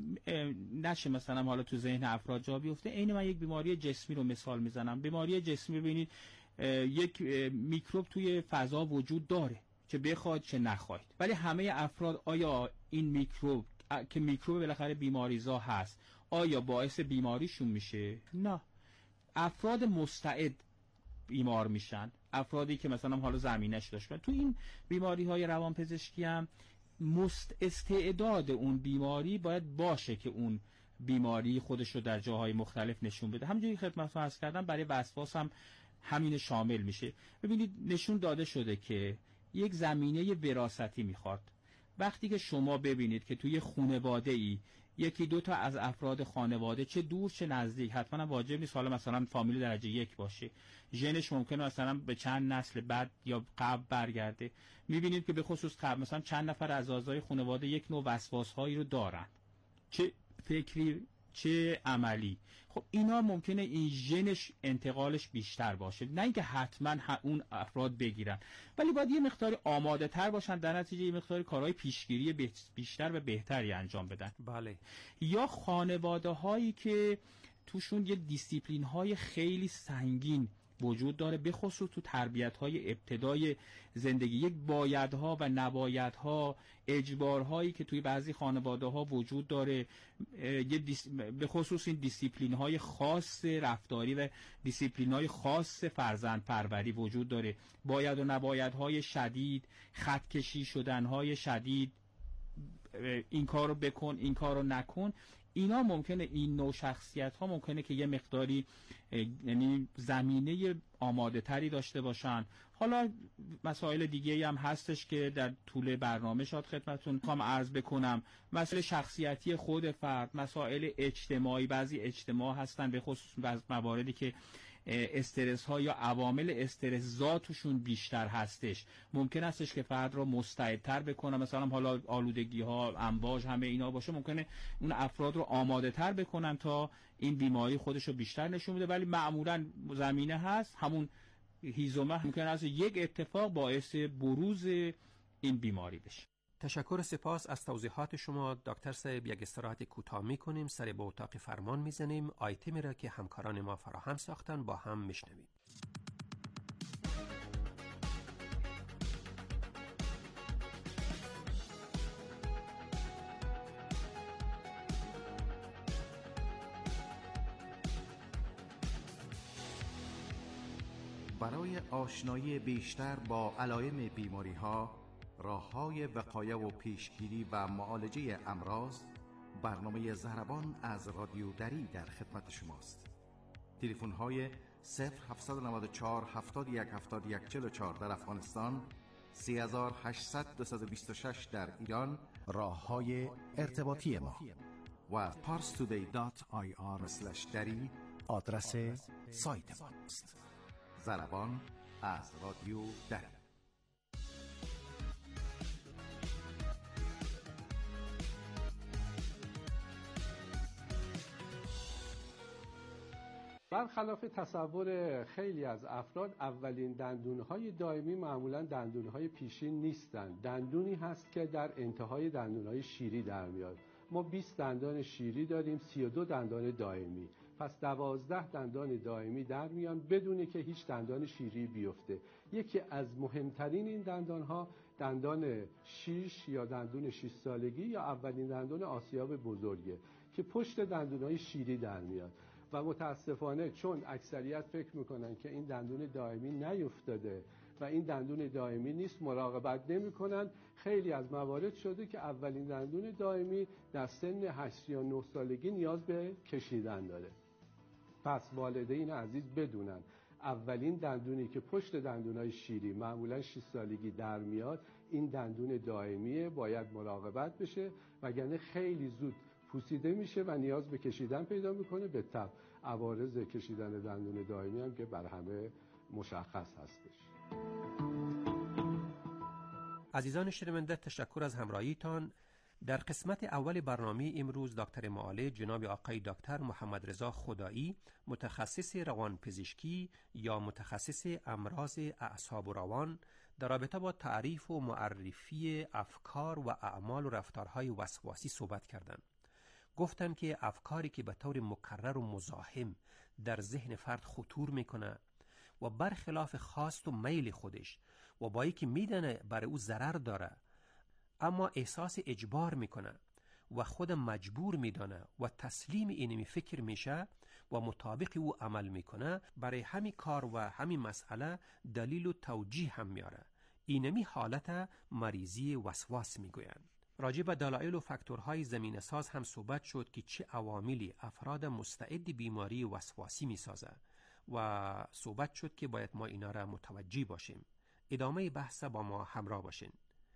نشه مثلا حالا تو ذهن افراد جا بیفته. عین من یک بیماری جسمی رو مثال میزنم. بیماری جسمی ببینید یک میکروب توی فضا وجود داره چه بخواد چه نخواید، ولی همه افراد آیا این میکروب که میکروب بالاخره بیماریزا هست آیا باعث بیماریشون میشه؟ نه. افراد مستعد بیمار میشن، افرادی که مثلا حالا زمینش داشتن. تو این بیماری های روانپزشکی هم مست استعداد اون بیماری باید باشه که اون بیماری خودش رو در جاهای مختلف نشون بده. همونجوری خدمتتون عرض کردم برای وسواس هم همین شامل میشه. ببینید نشون داده شده که یک زمینه وراثتی میخواد. وقتی که شما ببینید که توی خانواده ای یکی دو تا از افراد خانواده چه دور چه نزدیک، حتما واجب نیست حالا مثلا فامیل درجه یک باشه، ژنش ممکنه مثلا به چند نسل بعد یا قبل برگرده، میبینید که به خصوص قبل مثلا چند نفر از اعضای خانواده یک نوع وسواس هایی رو دارن، چه فکری چه عملی. خب اینا ممکنه این ژنش انتقالش بیشتر باشه، نه اینکه حتما اون افراد بگیرن، ولی باید یه مقدار آماده تر باشن، در نتیجه یه مقدار کارهای پیشگیری بیشتر و بهتری انجام بدن. بله. یا خانواده هایی که توشون یه دیسیپلین های خیلی سنگین وجود داره، به خصوص تو تربیت های ابتدای زندگی، یک بایدها و نبایدها، اجبارهایی که توی بعضی خانواده ها وجود داره، یه دیس... به خصوص این دیسیپلین های خاص رفتاری و دیسیپلین های خاص فرزند پروری وجود داره، باید و نبایدهای شدید، خط کشی شدن های شدید، این کارو بکن این کارو نکن. اینا ممکنه این نوع شخصیت ها ممکنه که یه مقداری یعنی زمینه آماده تری داشته باشن. حالا مسائل دیگه هم هستش که در طول برنامه شاید خدمتتون میخوام عرض بکنم، مسائل شخصیتی خود فرد، مسائل اجتماعی، بعضی اجتماع هستن به خصوص بعض مواردی که استرس ها یا عوامل استرس ذاتشون بیشتر هستش، ممکن استش که فرد رو مستعدتر بکنه، مثلا حالا آلودگی ها، امواج، همه اینا باشه، ممکنه اون افراد رو آماده تر بکنن تا این بیماری خودش رو بیشتر نشون بده. ولی معمولا زمینه هست همون هیزومه ممکن است یک اتفاق باعث بروز این بیماری بشه. تشکر، سپاس از توضیحات شما دکتر صاحب. یک استراحت کوتاه می‌کنیم، سر به اتاق فرمان می‌زنیم، آیتمی را که همکاران ما فراهم ساختن با هم میشنویم. برای آشنایی بیشتر با علائم بیماری‌ها، راه‌های وقایه و پیشگیری و معالجه امراض، برنامه زهربان از رادیو دری در خدمت شماست. تلفن‌های صفر هفت نه چهار هفتاد و یک هفتاد و یک چهل و چهار در افغانستان، سه هشت صفر دو دو شش در ایران، راه‌های ارتباطی ما و پارس تودی دات آی آر اسلش دری آدرس سایت ما است. زهربان از رادیو دری. برخلاف تصور خیلی از افراد، اولین دندونهای دائمی معمولا دندونهای پیشین نیستند. دندونی هست که در انتهای دندونهای شیری در میاد ما بیست دندان شیری داریم، سی و دو دندان دائمی. پس دوازده دندان دائمی در میان بدون که هیچ دندان شیری بیفته. یکی از مهمترین این دندان ها دندان شیش یا دندون شش سالگی یا اولین دندان آسیاب بزرگه که پشت دندونای شیری در میاد و متاسفانه چون اکثریت فکر میکنن که این دندون دائمی نیفتاده و این دندون دائمی نیست، مراقبت نمیکنن، خیلی از موارد شده که اولین دندون دائمی در سن هشت یا نه سالگی نیاز به کشیدن داره. پس والدین عزیز بدونن اولین دندونی که پشت دندونای شیری معمولا شش سالگی در میاد این دندون دائمیه، باید مراقبت بشه وگرنه خیلی زود پوسیده میشه و نیاز به کشیدن پیدا میکنه. به طب عوارض کشیدن دندون دائمی هم که بر همه مشخص هستش. عزیزان شنونده، تشکر از همراهیتان. در قسمت اول برنامه امروز دکتر معالج جناب آقای دکتر محمد رضا خدایی، متخصص روانپزشکی یا متخصص امراض اعصاب و روان، در رابطه با تعریف و معرفی افکار و اعمال و رفتارهای وسواسی صحبت کردند. گفتند که افکاری که به طور مکرر و مزاحم در ذهن فرد خطور میکنه و برخلاف خواست و میل خودش و با اینکه میدونه برای او ضرر داره اما احساس اجبار میکنه و خود مجبور میدانه و تسلیم اینمی فکر میشه و مطابق او عمل میکنه، برای همین کار و همین مسئله دلیل و توجیه هم میاره. اینمی حالت مریضی وسواس میگویند. راجع به دلایل و فاکتورهای زمینه ساز هم صحبت شد که چه عواملی افراد مستعد بیماری وسواسی میسازه و صحبت شد که باید ما اینا را متوجه باشیم. ادامه بحث با ما همراه باشین.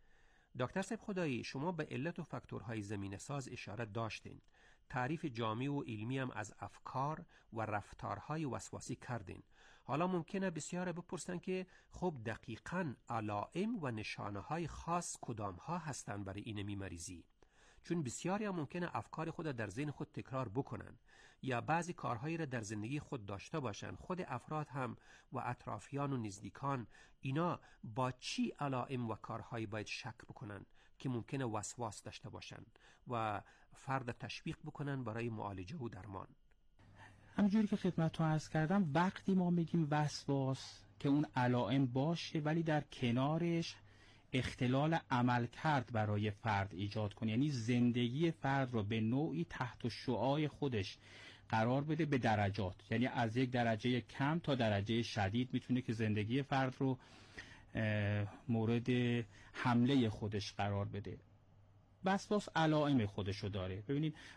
دکتر صاحب خدایی، شما به علت و فاکتورهای زمینه ساز اشاره داشتین. تعریف جامع و علمی هم از افکار و رفتارهای وسواسی کردین. حالا ممکنه بسیار بپرسن که خب دقیقاً علائم و نشانه های خاص کدام ها هستند برای این مریضی؟ چون بسیاری هم ممکنه افکار خود در ذهن خود تکرار بکنن یا بعضی کارهایی را در زندگی خود داشته باشن. خود افراد هم و اطرافیان و نزدیکان اینا با چی علائم و کارهایی باید شک بکنن که ممکنه وسواس داشته باشن و فرد تشویق بکنن برای معالجه و درمان؟ همونجوری که خدمتتون عرض کردم، وقتی ما میگیم وسواس که اون علائم باشه ولی در کنارش اختلال عمل کرد برای فرد ایجاد کنه، یعنی زندگی فرد رو به نوعی تحت شعاع خودش قرار بده به درجات، یعنی از یک درجه کم تا درجه شدید میتونه که زندگی فرد رو مورد حمله خودش قرار بده. وسواس علائم خودشو داره. ببینید